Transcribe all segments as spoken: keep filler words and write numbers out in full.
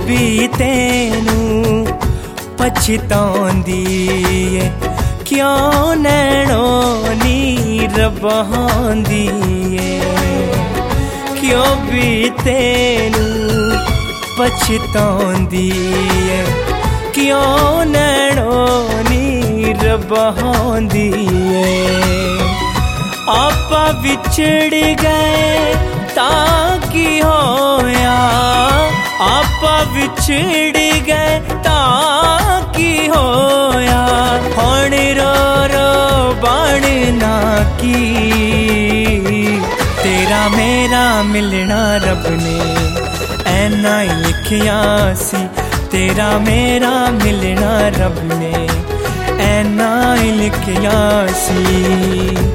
भी तेनू पछताउंदी ए, क्यों नैणों नीर बहांदी ए, क्यों भी तेनू पछताउंदी ए, क्यों नैणों नीर बहांदी ए। आपा विछड़ गए ताकि होया, आपा विछड़ गए ताकि होया, हुण रो रो बनना की, तेरा मेरा मिलना रब ने ऐना ही लिखिया सी, तेरा मेरा मिलना रब ने ऐना ही लिखिया सी।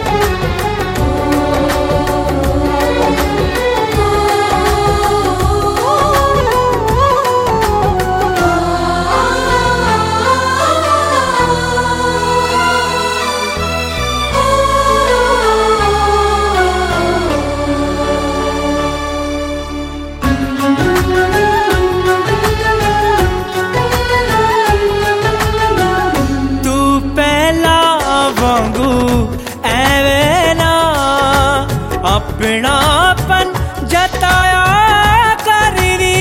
अपनापन जताया करनी,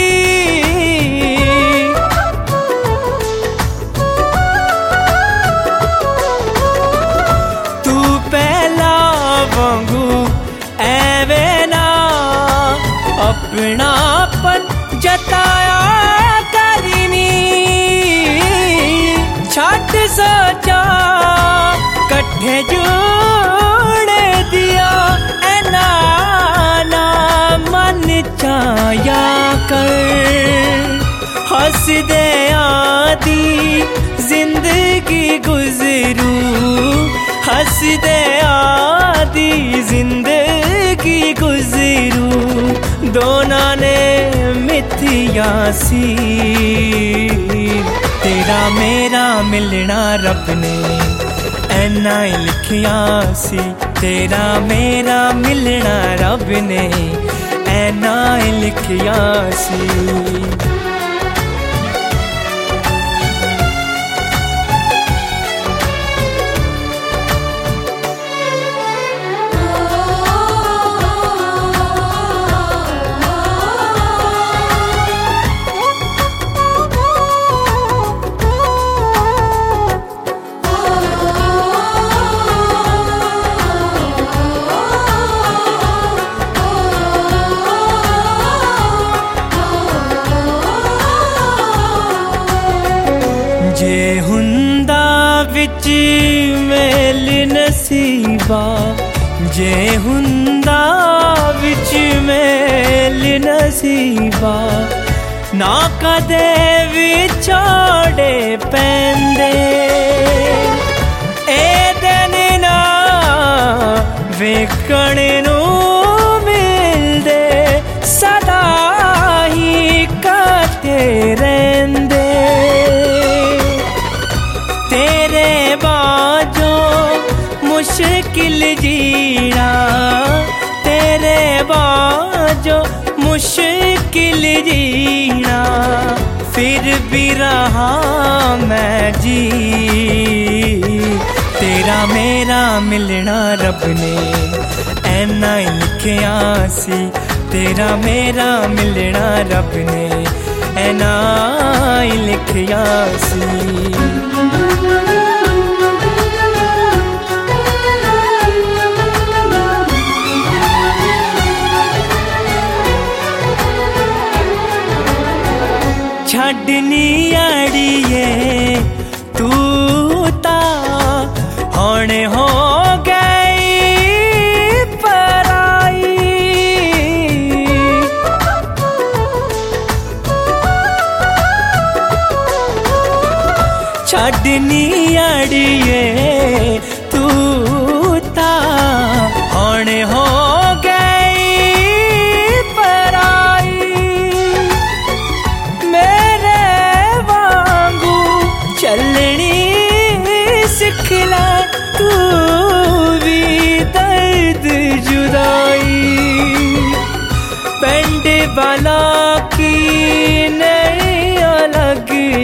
तू पहला वांगू एवे ना अपनापन जताया करनी। छट सोचा कट्ठे जोड़े दिया चाया कर, हंस दे आदि जिंदगी गुजरू, हंस दे आदि जिंदगी गुजरू, दोना ने मिथिया सी, तेरा मेरा मिलना रब ने ऐना ही लिखिया सी, तेरा मेरा मिलना रब ने ऐना ही लिखिया सी। जे हुंदा विच मेल नसीबा, जे हुंदा विच मेल नसीबा, ना कदे विछोड़े पैंदे, ए दिन ना वेखण नूं मिलदे, सदा ही कटे रहिंदे, तेरे बाजो मुश्किल जीना, तेरे बाजो मुश्किल जीना, फिर भी रहा मैं जी, तेरा मेरा मिलना रब ने ऐना ही लिखिया सी, तेरा मेरा मिलना रब ने ऐना ही लिखिया सी। छड़नी अड़िए तू ता हुण हो गई पराई, छड़नी अड़िए तू ता हुण हो सिखला तू भी दर्द जुदाई, पेंड वाला की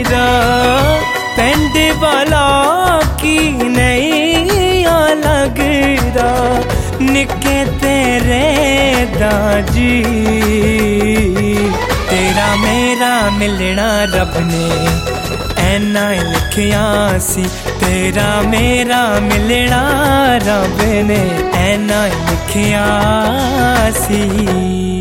दा पिंड वाला की नहीं लगदा निके तेरे दाजी तेरा मेरा मिलना रब ने ऐना लिखिया सी तेरा मेरा मिलना रब ने ऐना लिखिया सी।